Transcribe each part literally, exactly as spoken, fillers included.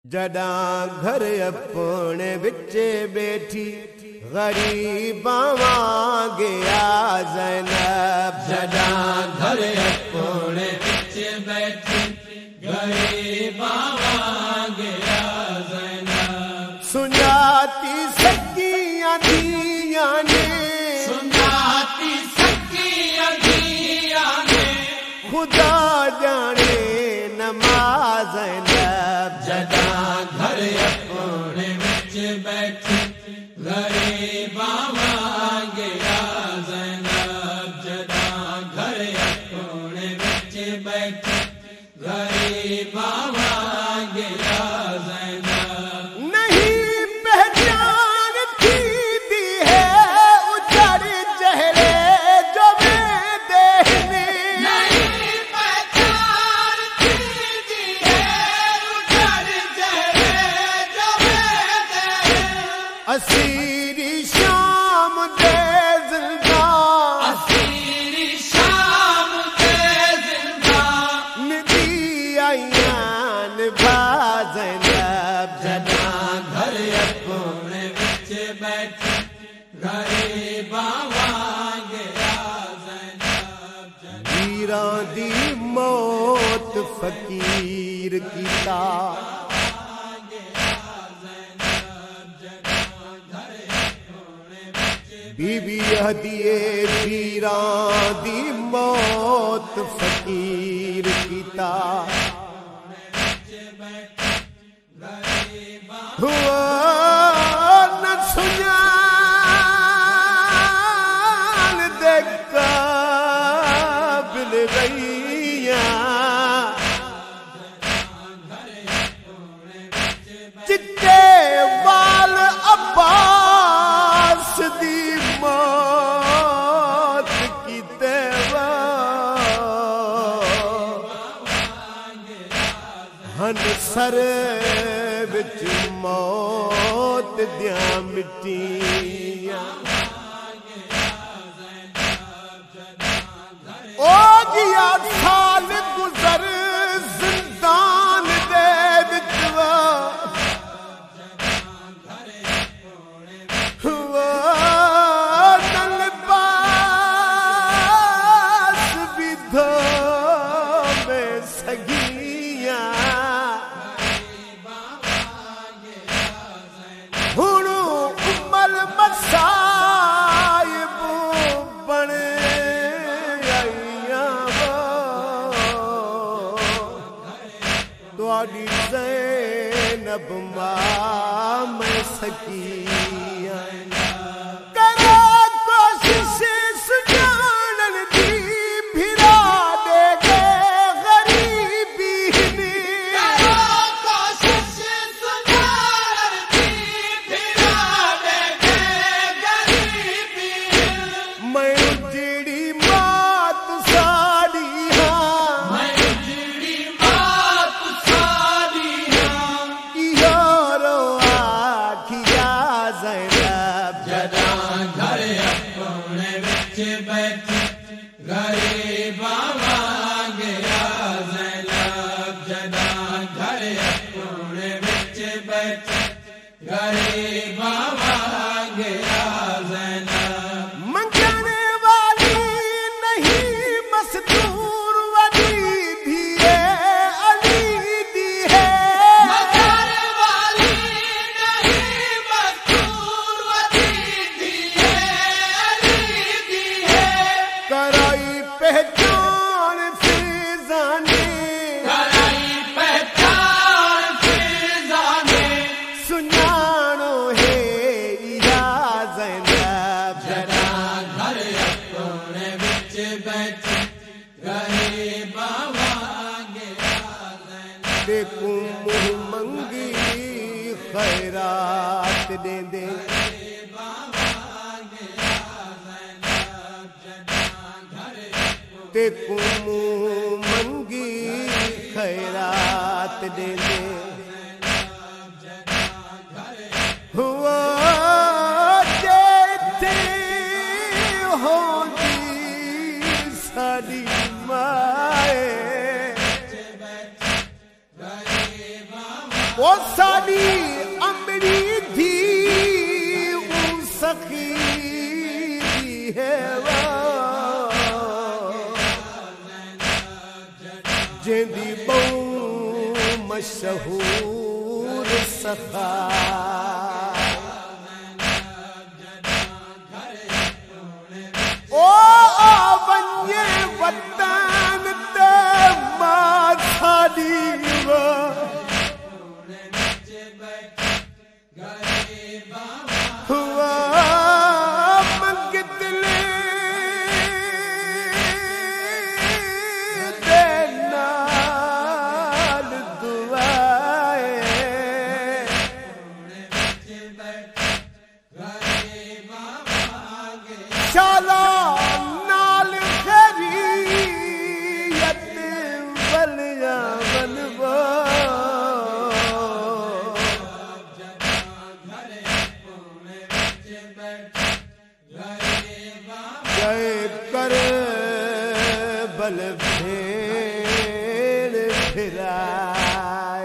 جداں گھر اپنے بچے بیٹھی غریباں وانگیا زینب، جداں گھر اپنے بچے بیٹھی غریباں وانگیا زینب، سنجاتی سکیاں دیاں نے، سنجاتی سکیاں دیاں نے، خدا جانے نماز زینب، جداں گھر اپنے بچے بیٹھی غریباں وانگیا زینب، جداں گھر اپنے بچے بیٹھی غریباں وانگیا زینب، نہیں پہچانتی دی ہے اجڑ چہرے جو میں دیکھنے، نہیں پہچانتی دی ہے اجڑ چہرے جو میں دیکھنے، اسیری شام دے زندان، اسیری شام دے زندان، ندی آئیاں نبھا زینب، جداں گھر اپنے بچے بیٹھی غریباں وانگیا زینب، ویراں دی موت فقیر کیتا، بی بی ہدیے ویراں دی موت فقیر کیتا، ہوا نہ سنجان دے قابل رہیاں، چٹے وال عباس دی موت کیتے ہن سر وچ موت دیاں مٹیاں، او گیا سال گزر زندان دے وچ، دل پاس بھی دھوے سگیاں، ہنوں عمر مصائب بن آئیاں، تواڈی زینب ماں میں سکیاں، بیٹھی غریباں وانگیا زینب، جداں گھر اپنے بچے بیٹھی غریباں وانگیا زینب، منگنے والی نہیں مستور ولی بھی ہے علی دی ہے، منگنے والی نہیں مستور ولی دی ہے، علی دی ہے، کرائی پہچان فیضان نے، کرائی پہچان فیضان نے، سنانو ہے یا زینب، جداں گھر اپنے بچے بیٹھی غریباں وانگیا زینب، دیکھوں منہ منگی خیرات دے دے، دیکھوں منہ منگی خیرات دے دے، ہوا جیتے ہوگی ساری مائے، وہ ساری امڑی دی اون سخی دی ہے جیندی بہو مشہور سخا او ونجے وطن تے ماں ساڈی شالا نال خیریت ولیاں بنوا گئے کر بل بھیڑ پھرائے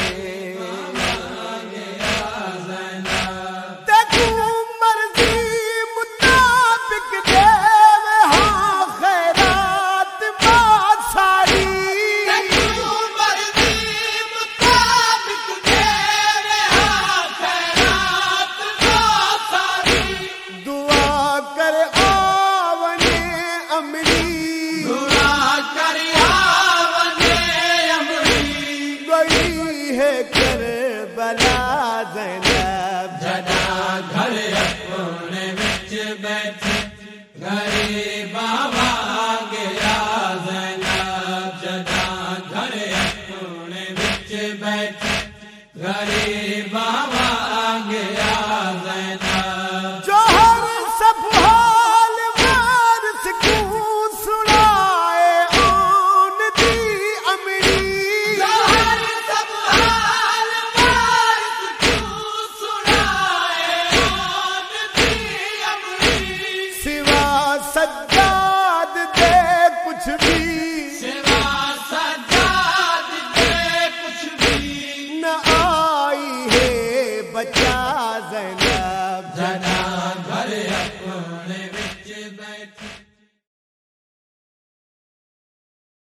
سجاد دے کچھ بھی سوا سجاد دے کچھ بھی نہ آئی ہے بچا